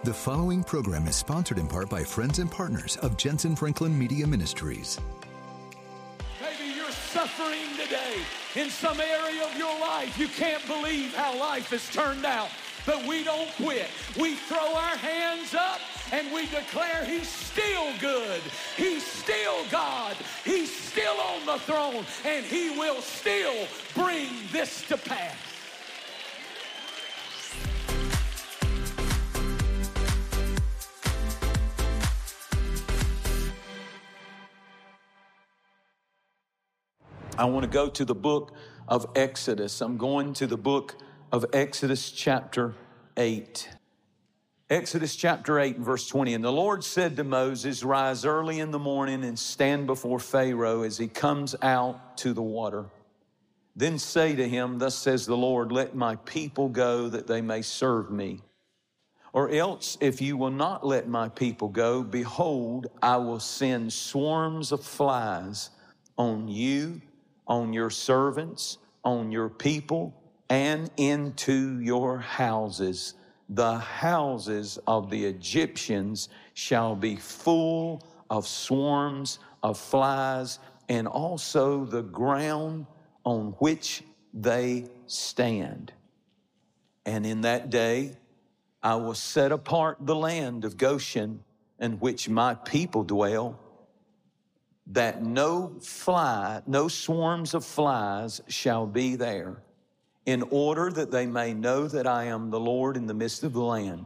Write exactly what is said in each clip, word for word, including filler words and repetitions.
The following program is sponsored in part by friends and partners of Jensen Franklin Media Ministries. Maybe you're suffering today in some area of your life. You can't believe how life has turned out. But we don't quit. We throw our hands up and we declare He's still good. He's still God. He's still on the throne. And He will still bring this to pass. I want to go to the book of Exodus. I'm going to the book of Exodus chapter eight. Exodus chapter eight and verse twenty. And the Lord said to Moses, rise early in the morning and stand before Pharaoh as he comes out to the water. Then say to him, thus says the Lord, let my people go that they may serve me. Or else if you will not let my people go, behold, I will send swarms of flies on you, on your servants, on your people, and into your houses. The houses of the Egyptians shall be full of swarms of flies, and also the ground on which they stand. And in that day I will set apart the land of Goshen, in which my people dwell, that no fly, no swarms of flies shall be there, in order that they may know that I am the Lord in the midst of the land.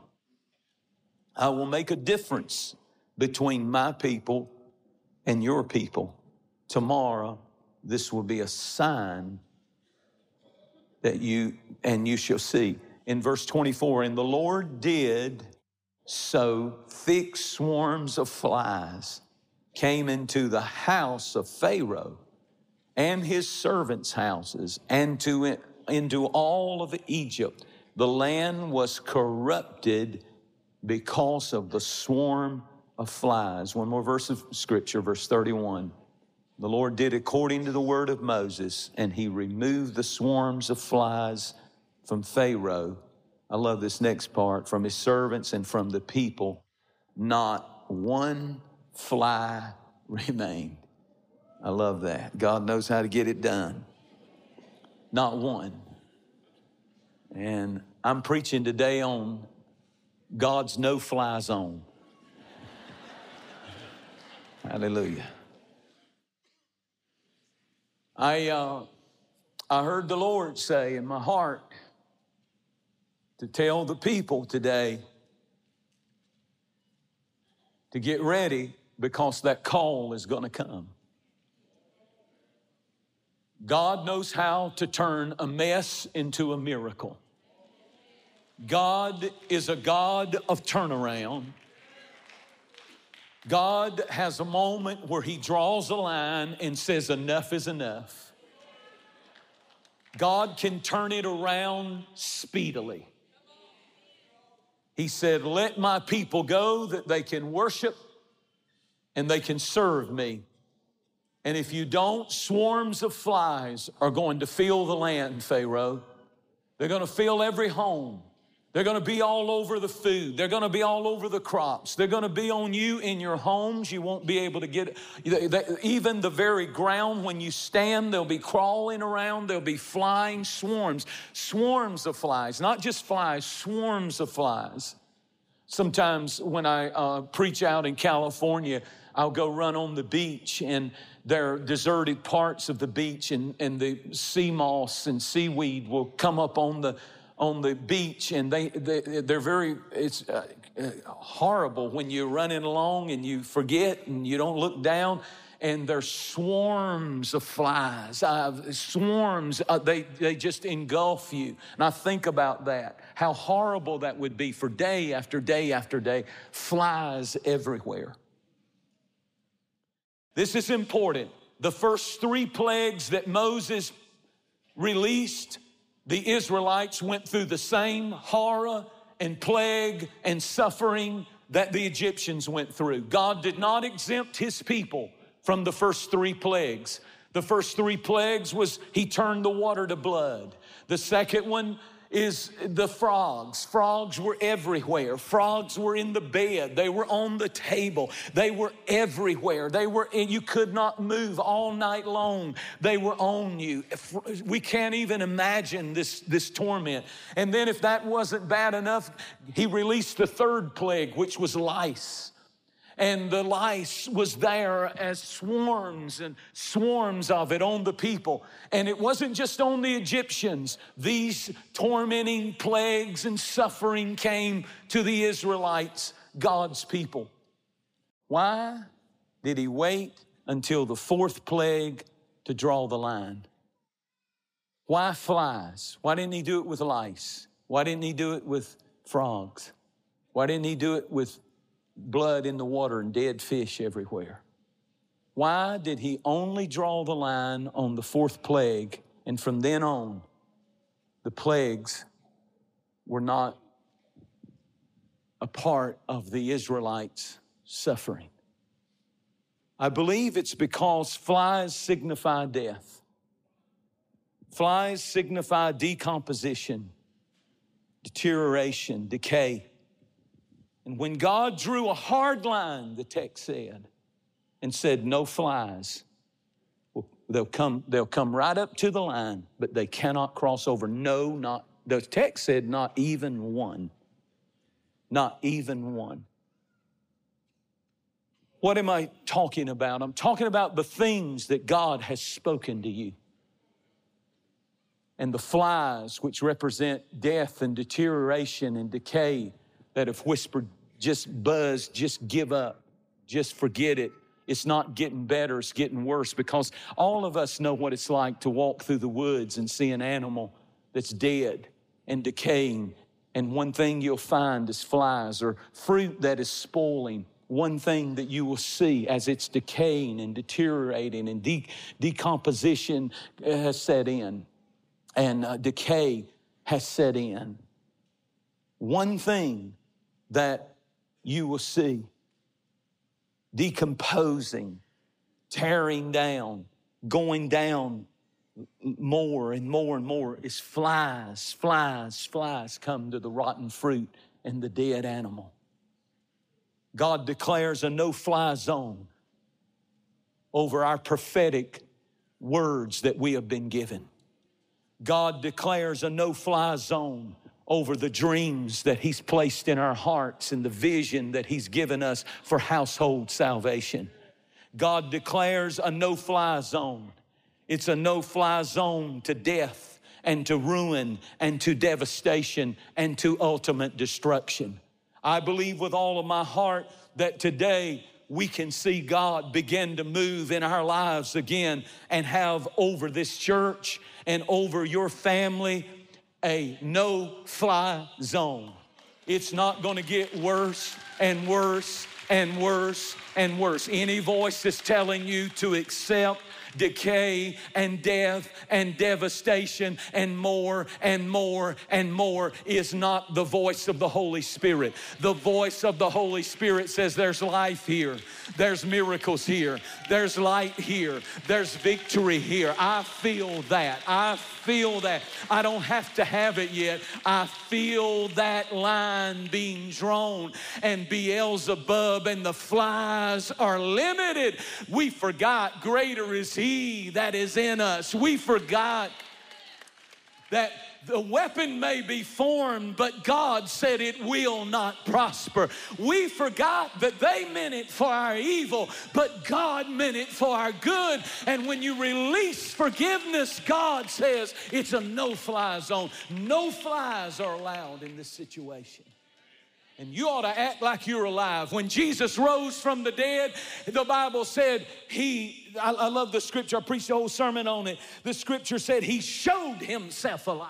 I will make a difference between my people and your people. Tomorrow, this will be a sign that you, and you shall see. In verse twenty-four, and the Lord did so thick swarms of flies came into the house of Pharaoh and his servants' houses and to, into all of Egypt. The land was corrupted because of the swarm of flies. One more verse of scripture, verse thirty-one. The Lord did according to the word of Moses, and he removed the swarms of flies from Pharaoh. I love this next part, from his servants and from the people. Not one fly remained. I love that. God knows how to get it done. Not one. And I'm preaching today on God's no-fly zone. Hallelujah. I uh, I heard the Lord say in my heart to tell the people today to get ready, because that call is going to come. God knows how to turn a mess into a miracle. God is a God of turnaround. God has a moment where He draws a line and says, enough is enough. God can turn it around speedily. He said, let my people go that they can worship and they can serve me. And if you don't, swarms of flies are going to fill the land, Pharaoh. They're going to fill every home. They're going to be all over the food. They're going to be all over the crops. They're going to be on you in your homes. You won't be able to get it. Even the very ground when you stand, they'll be crawling around. There'll be flying swarms, swarms of flies, not just flies, swarms of flies. Sometimes when I uh, preach out in California, I'll go run on the beach, and there are deserted parts of the beach, and, and the sea moss and seaweed will come up on the on the beach, and they, they they're very it's uh, uh, horrible when you're running along and you forget and you don't look down, and there's swarms of flies, uh, swarms. Uh, they they just engulf you, and I think about that. How horrible that would be for day after day after day, flies everywhere. This is important. The first three plagues that Moses released, the Israelites went through the same horror and plague and suffering that the Egyptians went through. God did not exempt His people from the first three plagues. The first three plagues was He turned the water to blood. The second one, is the frogs. Frogs were everywhere. Frogs were in the bed. They were on the table. They were everywhere. They were, you could not move all night long. They were on you. We can't even imagine this, this torment. And then if that wasn't bad enough, he released the third plague, which was lice. And the lice was there as swarms and swarms of it on the people. And it wasn't just on the Egyptians. These tormenting plagues and suffering came to the Israelites, God's people. Why did he wait until the fourth plague to draw the line? Why flies? Why didn't he do it with lice? Why didn't he do it with frogs? Why didn't he do it with blood in the water and dead fish everywhere? Why did he only draw the line on the fourth plague, and from then on, the plagues were not a part of the Israelites' suffering? I believe it's because flies signify death. Flies signify decomposition, deterioration, decay. And when God drew a hard line, the text said, and said, no flies, well, they'll come, they'll come right up to the line, but they cannot cross over. No, not, the text said not even one. Not even one. What am I talking about? I'm talking about the things that God has spoken to you. And the flies, which represent death and deterioration and decay, that have whispered, just buzz, just give up, just forget it. It's not getting better, it's getting worse, because all of us know what it's like to walk through the woods and see an animal that's dead and decaying. And one thing you'll find is flies, or fruit that is spoiling. One thing that you will see as it's decaying and deteriorating and de- decomposition has set in and uh, decay has set in. One thing that you will see decomposing, tearing down, going down more and more and more is flies, flies, flies come to the rotten fruit and the dead animal. God declares a no-fly zone over our prophetic words that we have been given. God declares a no-fly zone over the dreams that he's placed in our hearts and the vision that he's given us for household salvation. God declares a no-fly zone. It's a no-fly zone to death and to ruin and to devastation and to ultimate destruction. I believe with all of my heart that today we can see God begin to move in our lives again and have over this church and over your family a no-fly zone. It's not going to get worse and worse and worse and worse. Any voice that's telling you to accept decay and death and devastation and more and more and more is not the voice of the Holy Spirit. The voice of the Holy Spirit says there's life here. There's miracles here. There's light here. There's victory here. I feel that. I feel that. I don't have to have it yet. I feel that line being drawn, and Beelzebub and the flies are limited. We forgot greater is He that is in us. We forgot that the weapon may be formed, but God said it will not prosper. We forgot that they meant it for our evil, but God meant it for our good. And when you release forgiveness, God says it's a no-fly zone. No flies are allowed in this situation. And you ought to act like you're alive. When Jesus rose from the dead, the Bible said he, I, I love the scripture, I preached a whole sermon on it. The scripture said he showed himself alive.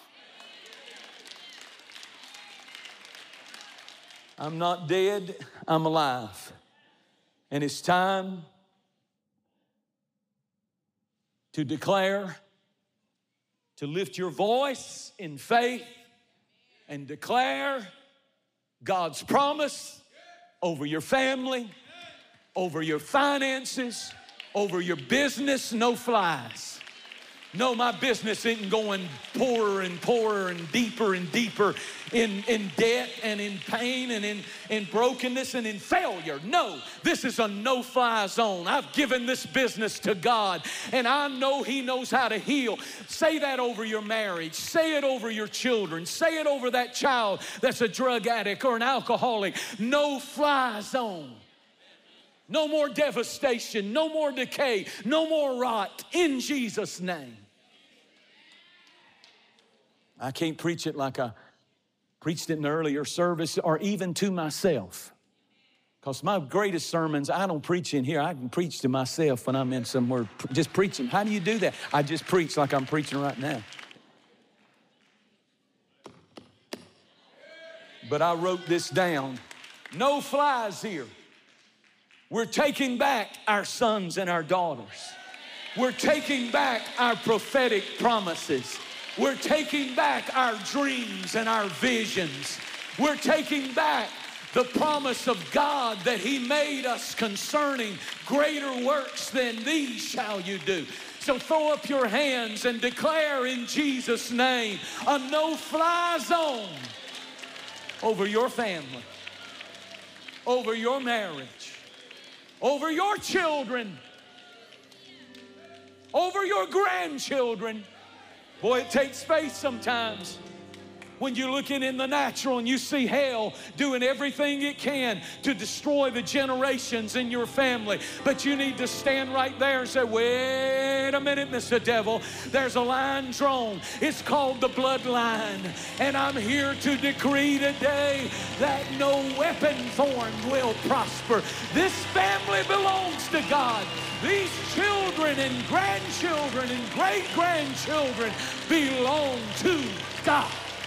I'm not dead, I'm alive. And it's time to declare, to lift your voice in faith and declare God's promise over your family, over your finances, over your business. No flies. No, my business isn't going poorer and poorer and deeper and deeper in, in debt and in pain and in, in brokenness and in failure. No, this is a no-fly zone. I've given this business to God, and I know He knows how to heal. Say that over your marriage. Say it over your children. Say it over that child that's a drug addict or an alcoholic. No-fly zone. No more devastation. No more decay. No more rot. In Jesus' name. I can't preach it like I preached it in the earlier service or even to myself. Because my greatest sermons, I don't preach in here. I can preach to myself when I'm in somewhere just preaching. How do you do that? I just preach like I'm preaching right now. But I wrote this down. No flies here. We're taking back our sons and our daughters. We're taking back our prophetic promises. We're taking back our dreams and our visions. We're taking back the promise of God that He made us concerning greater works than these shall you do. So throw up your hands and declare in Jesus' name a no-fly zone over your family, over your marriage, over your children, over your grandchildren. Boy, it takes faith sometimes when you're looking in the natural and you see hell doing everything it can to destroy the generations in your family. But you need to stand right there and say, wait a minute, Mister Devil. There's a line drawn. It's called the bloodline. And I'm here to decree today that no weapon formed will prosper. This family belongs to God. These children and grandchildren and great-grandchildren belong to God.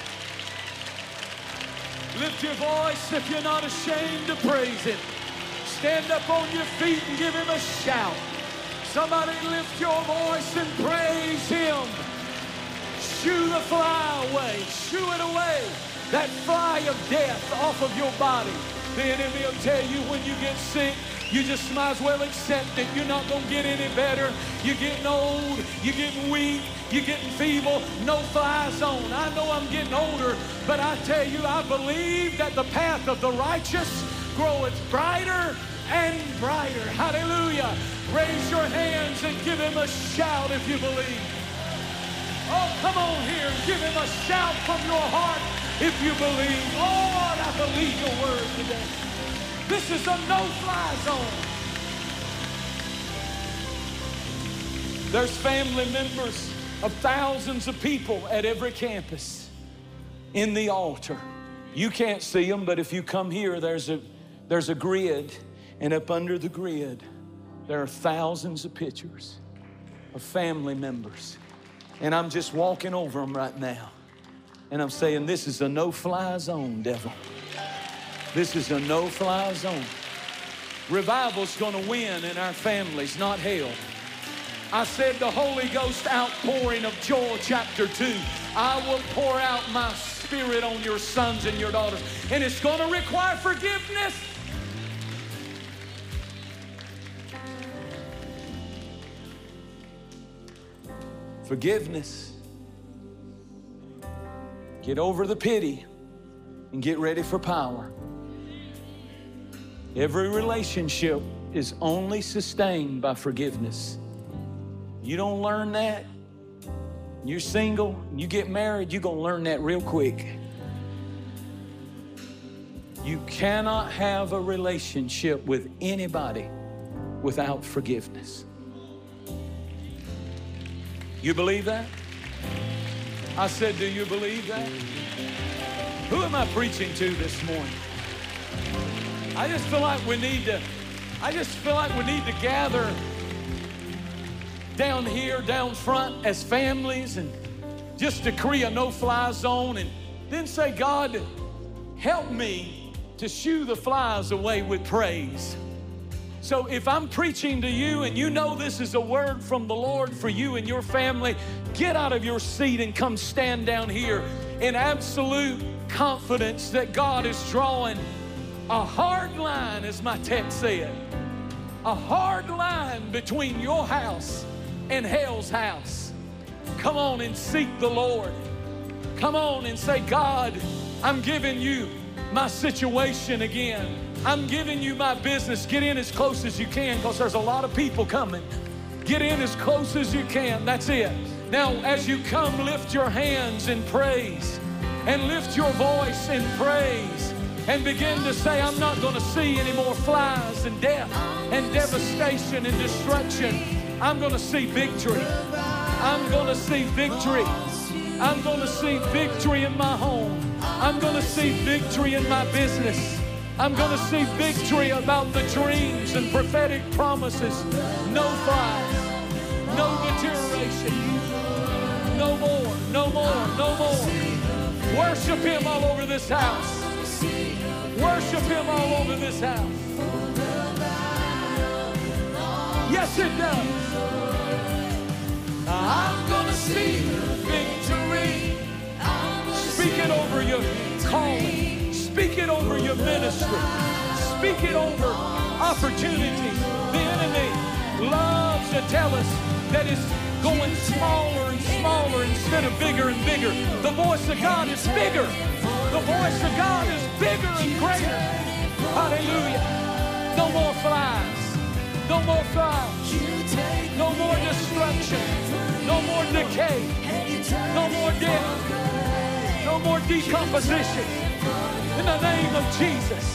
Lift your voice if you're not ashamed to praise Him. Stand up on your feet and give Him a shout. Somebody lift your voice and praise Him. Shoo the fly away. Shoo it away. That fly of death off of your body. The enemy will tell you when you get sick, you just might as well accept it. You're not going to get any better. You're getting old. You're getting weak. You're getting feeble. No fly zone. I know I'm getting older, but I tell you, I believe that the path of the righteous groweth brighter and brighter. Hallelujah. Raise your hands and give Him a shout if you believe. Oh, come on here and give Him a shout from your heart if you believe. Lord, I believe your word today. This is a no-fly zone. There's family members of thousands of people at every campus in the altar. You can't see them, but if you come here, there's a, there's a grid, and up under the grid, there are thousands of pictures of family members. And I'm just walking over them right now. And I'm saying, this is a no-fly zone, devil. This is a no-fly zone. Revival's gonna win in our families, not hell. I said the Holy Ghost outpouring of Joel chapter two. I will pour out my Spirit on your sons and your daughters. And it's gonna require forgiveness. Forgiveness. Get over the pity and get ready for power. Every relationship is only sustained by forgiveness. You don't learn that, you're single, you get married, you're gonna learn that real quick. You cannot have a relationship with anybody without forgiveness. You believe that? I said, do you believe that? Who am I preaching to this morning? I just feel like we need to, I just feel like we need to gather down here, down front as families and just decree a no-fly zone and then say, God, help me to shoo the flies away with praise. So if I'm preaching to you and you know this is a word from the Lord for you and your family, get out of your seat and come stand down here in absolute confidence that God is drawing a hard line, as my text said, a hard line between your house and hell's house. Come on and seek the Lord. Come on and say, God, I'm giving you my situation again. I'm giving you my business. Get in as close as you can, because there's a lot of people coming. Get in as close as you can. That's it. Now, as you come, lift your hands in praise and lift your voice in praise and begin to say, I'm not going to see any more flies and death and devastation and destruction. I'm going to see victory. I'm going to see victory. I'm going to see victory in my home. I'm going to see victory in my business. I'm going to see victory about the dreams and prophetic promises. No flies, no deterioration. No more, no more, no more. Worship Him all over this house. Worship Him all over this house. Yes, it does. I'm gonna see victory. Speak it over your calling. Speak it over your ministry. Speak it over opportunities. The enemy loves to tell us that it's going smaller and smaller instead of bigger and bigger. The voice of God is bigger. The voice of God is bigger and greater. Hallelujah. No more flies. No more flies. No more destruction. No more decay. No more death. No more decomposition. In the name of Jesus.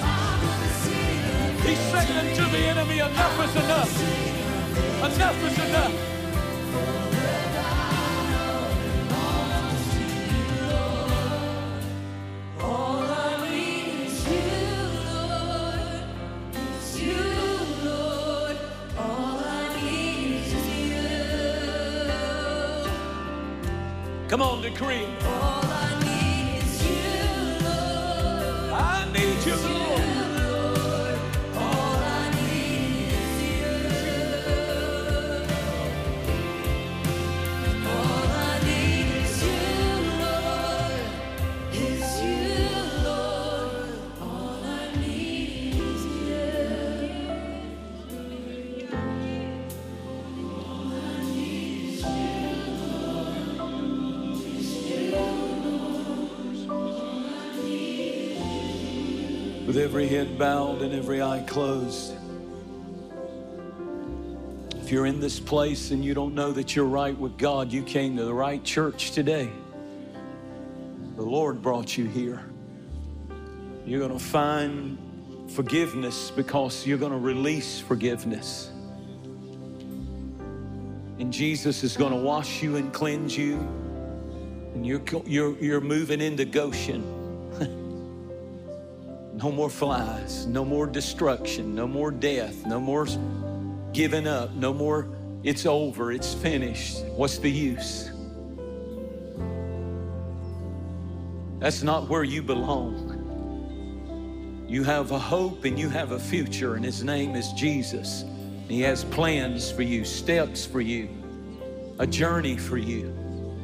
He's saying to the enemy, enough is enough. Enough is enough. Come on, decree. All I need is you, Lord. I need you, Lord. All I need is you. All I need is you, Lord. Is you, Lord. All I need is you. All I need is you. With every head bowed and every eye closed. If you're in this place and you don't know that you're right with God, you came to the right church today. The Lord brought you here. You're going to find forgiveness because you're going to release forgiveness. And Jesus is going to wash you and cleanse you. And you're, you're, you're moving into Goshen. No more flies, no more destruction, no more death, no more giving up, no more, it's over, it's finished. What's the use? That's not where you belong. You have a hope and you have a future, and His name is Jesus. He has plans for you, steps for you, a journey for you.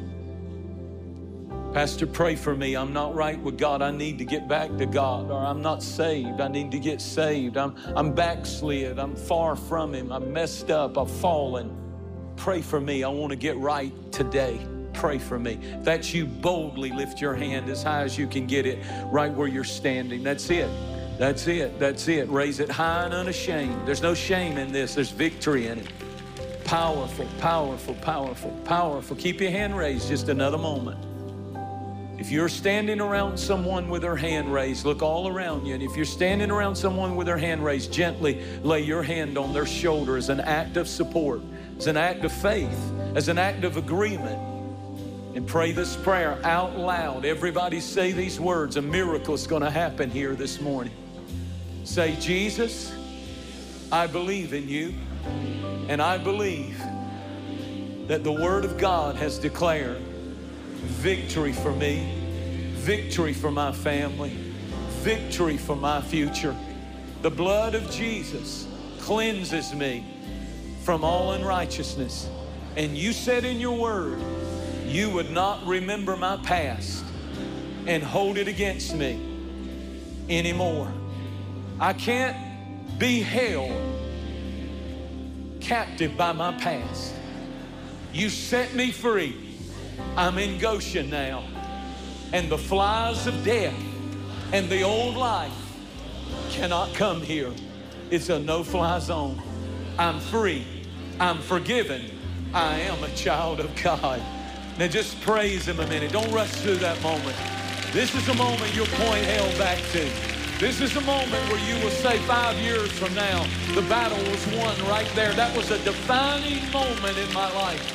Pastor, pray for me. I'm not right with God. I need to get back to God. Or I'm not saved. I need to get saved. I'm, I'm backslid. I'm far from Him. I'm messed up. I've fallen. Pray for me. I want to get right today. Pray for me. If that's you, boldly lift your hand as high as you can get it right where you're standing. That's it. That's it. That's it. Raise it high and unashamed. There's no shame in this. There's victory in it. Powerful, powerful, powerful, powerful. Keep your hand raised just another moment. If you're standing around someone with their hand raised, look all around you. And if you're standing around someone with their hand raised, gently lay your hand on their shoulder as an act of support, as an act of faith, as an act of agreement. And pray this prayer out loud. Everybody say these words. A miracle is going to happen here this morning. Say, Jesus, I believe in you, and I believe that the Word of God has declared victory for me, victory for my family, victory for my future. The blood of Jesus cleanses me from all unrighteousness. And you said in your word, you would not remember my past and hold it against me anymore. I can't be held captive by my past. You set me free. I'm in Goshen now. And the flies of death and the old life cannot come here. It's a no-fly zone. I'm free. I'm forgiven. I am a child of God. Now just praise Him a minute. Don't rush through that moment. This is a moment you'll point hell back to. This is a moment where you will say five years from now, the battle was won right there. That was a defining moment in my life.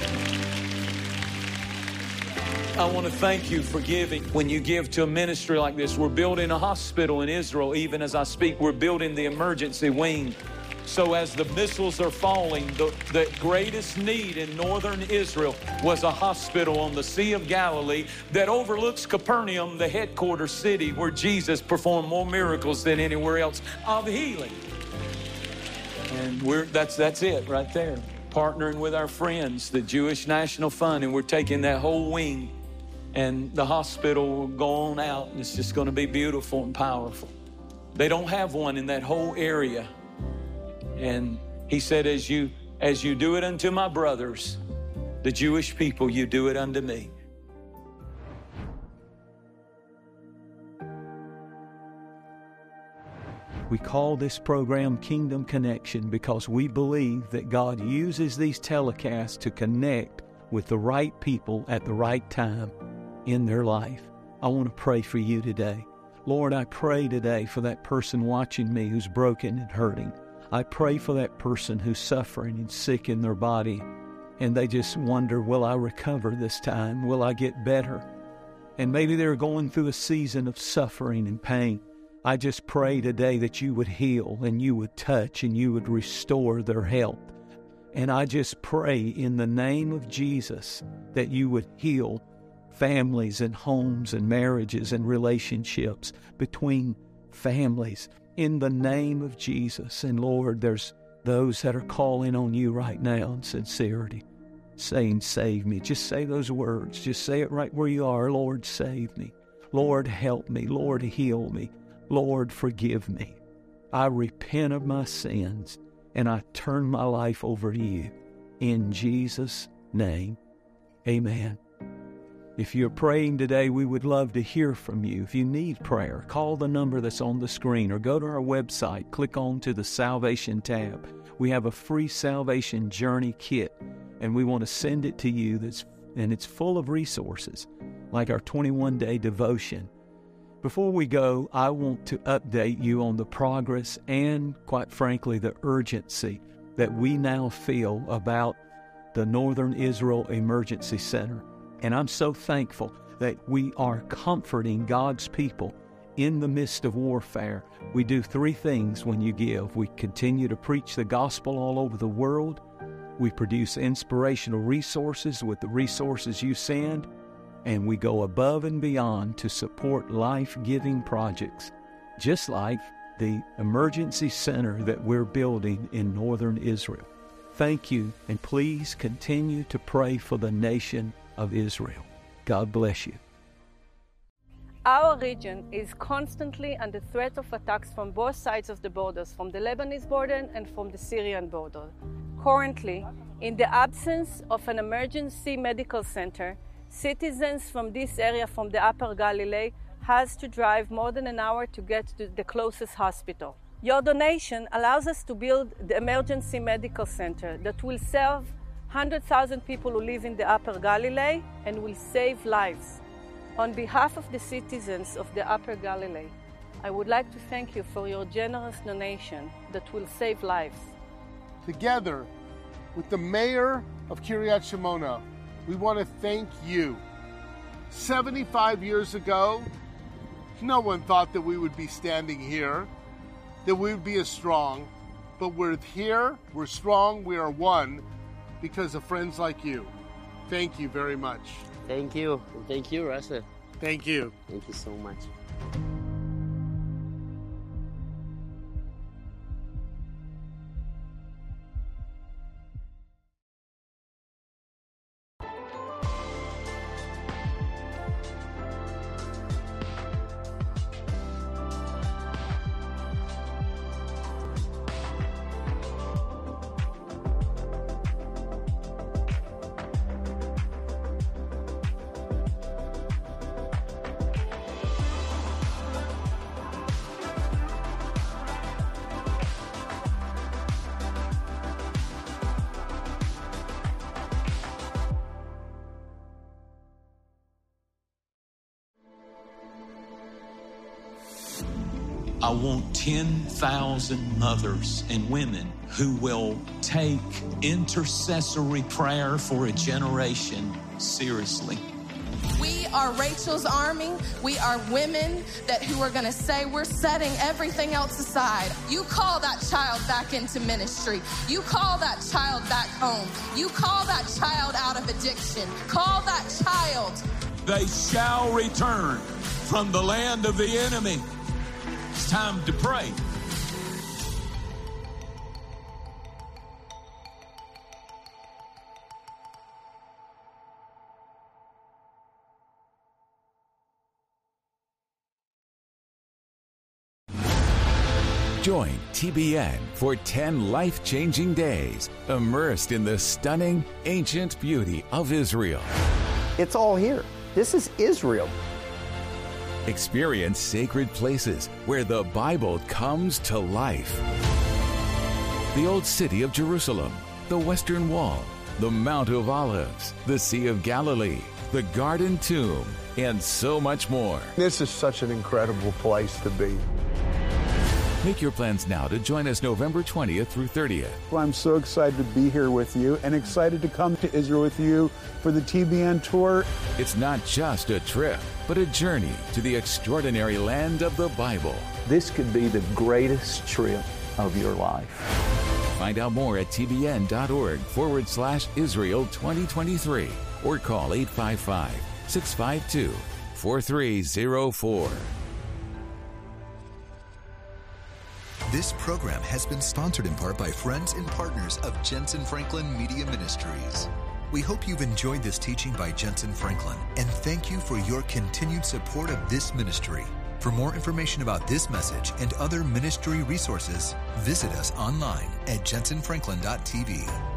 I want to thank you for giving. When you give to a ministry like this, we're building a hospital in Israel. Even as I speak, we're building the emergency wing. So as the missiles are falling, the, the greatest need in northern Israel was a hospital on the Sea of Galilee that overlooks Capernaum, the headquarters city where Jesus performed more miracles than anywhere else of healing. And we're that's that's it right there. Partnering with our friends, the Jewish National Fund, and we're taking that whole wing, and the hospital will go on out, and it's just going to be beautiful and powerful. They don't have one in that whole area. And He said, as you, as you do it unto my brothers, the Jewish people, you do it unto me. We call this program Kingdom Connection because we believe that God uses these telecasts to connect with the right people at the right time in their life. I want to pray for you today. Lord, I pray today for that person watching me who's broken and hurting. I pray for that person who's suffering and sick in their body, and they just wonder, will I recover this time? Will I get better? And maybe they're going through a season of suffering and pain. I just pray today that you would heal and you would touch and you would restore their health. And I just pray in the name of Jesus that you would heal families and homes and marriages and relationships between families. In the name of Jesus. And Lord, there's those that are calling on you right now in sincerity, saying, save me. Just say those words. Just say it right where you are. Lord, save me. Lord, help me. Lord, heal me. Lord, forgive me. I repent of my sins and I turn my life over to you. In Jesus' name, amen. If you're praying today, we would love to hear from you. If you need prayer, call the number that's on the screen or go to our website, click on to the Salvation tab. We have a free Salvation Journey Kit, and we want to send it to you, that's, and it's full of resources, like our twenty-one day devotion. Before we go, I want to update you on the progress and, quite frankly, the urgency that we now feel about the Northern Israel Emergency Center. And I'm so thankful that we are comforting God's people in the midst of warfare. We do three things when you give. We continue to preach the gospel all over the world. We produce inspirational resources with the resources you send. And we go above and beyond to support life-giving projects, just like the emergency center that we're building in northern Israel. Thank you, and please continue to pray for the nation of Israel. God bless you. Our region is constantly under threat of attacks from both sides of the borders, from the Lebanese border and from the Syrian border. Currently, in the absence of an emergency medical center, citizens from this area, from the Upper Galilee, has to drive more than an hour to get to the closest hospital. Your donation allows us to build the emergency medical center that will serve one hundred thousand people who live in the Upper Galilee and will save lives. On behalf of the citizens of the Upper Galilee, I would like to thank you for your generous donation that will save lives. Together with the mayor of Kiryat Shemona, we want to thank you. seventy-five years ago, no one thought that we would be standing here, that we would be as strong, but we're here, we're strong, we are one, because of friends like you. Thank you very much. Thank you. And thank you, Russell. Thank you. Thank you so much. I want ten thousand mothers and women who will take intercessory prayer for a generation seriously. We are Rachel's Army. We are women that who are going to say we're setting everything else aside. You call that child back into ministry. You call that child back home. You call that child out of addiction. Call that child. They shall return from the land of the enemy. It's time to pray. Join T B N for ten life-changing days, immersed in the stunning, ancient beauty of Israel. It's all here. This is Israel. Experience sacred places where the Bible comes to life. The Old City of Jerusalem, the Western Wall, the Mount of Olives, the Sea of Galilee, the Garden Tomb, and so much more. This is such an incredible place to be. Make your plans now to join us November twentieth through thirtieth. Well, I'm so excited to be here with you and excited to come to Israel with you for the T B N tour. It's not just a trip, but a journey to the extraordinary land of the Bible. This could be the greatest trip of your life. Find out more at tbn.org forward slash Israel 2023 or call eight five five, six five two, four three zero four. This program has been sponsored in part by friends and partners of Jensen Franklin Media Ministries. We hope you've enjoyed this teaching by Jensen Franklin, and thank you for your continued support of this ministry. For more information about this message and other ministry resources, visit us online at jensen franklin dot t v.